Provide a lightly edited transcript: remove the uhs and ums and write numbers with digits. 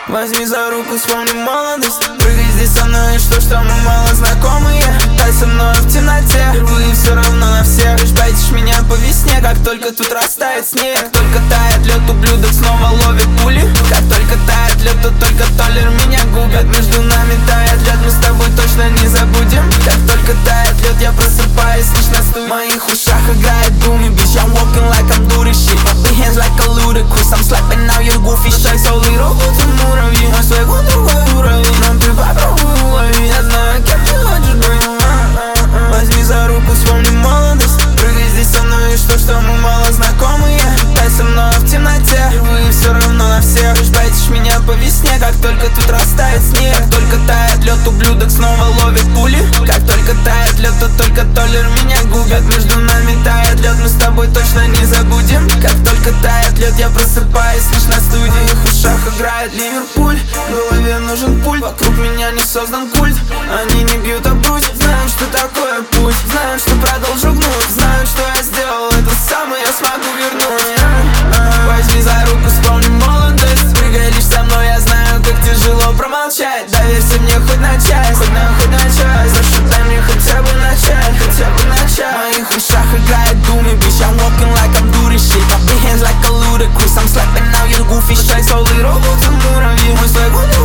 Возьми за руку, вспомни молодость. Прыгай здесь со мной, что мы мало знакомые. Тай со мной в темноте, впервые все равно на всех. Лишь байтишь меня по весне, как только тут растает снег. Как только тает лед, ублюдок снова ловит пули. Как только тает лед, то только толлер меня губит. Между нами тает лед, мы с тобой точно не забудем. Как только тает лед, я просыпаюсь лишь на студии. В моих ушах играет Boomy Bitch, I'm walking like I'm doing shit. My big hands like a ludicrous, I'm slapping out your goofy shit. So little, будто муравьи, мой свой другой уровень. Но ты попробуй уловить, я знаю, кем ты хочешь быть. Возьми за руку, вспомни молодость. Прыгай здесь со мной, что мы мало знакомые. Тай со мной в темноте, впервые все равно на всех. Лишь байтишь меня по весне, как только тут растает снег. Как только тает лед, ублюдок снова ловит пули. Как только тает лед, то только толлер меня губит. Между нами тает лед, мы с тобой точно не забудем. Как только тает лед, я просыпаюсь лишь на студии. В их ушах играет Ливерпуль, в голове нужен пульт. Вокруг меня не создан культ, они не бьют об грудь. Знаю, что такое путь, знаю, что продолжу гнуть. Знаю, что я сделал это сам, и я смогу вернуть. Возьми за руку, вспомни молодость. Прыгай лишь со мной, я знаю, как тяжело промолчать. Доверься мне хоть на часть, хоть на часть. Зашетай мне хотя бы начать, В моих ушах играет Boomy Bitch, I'm walking like I'm doing shit. My big hands like a ludicrous, I'm slapping out your goofy shit. So little, будто муравьи, мой свой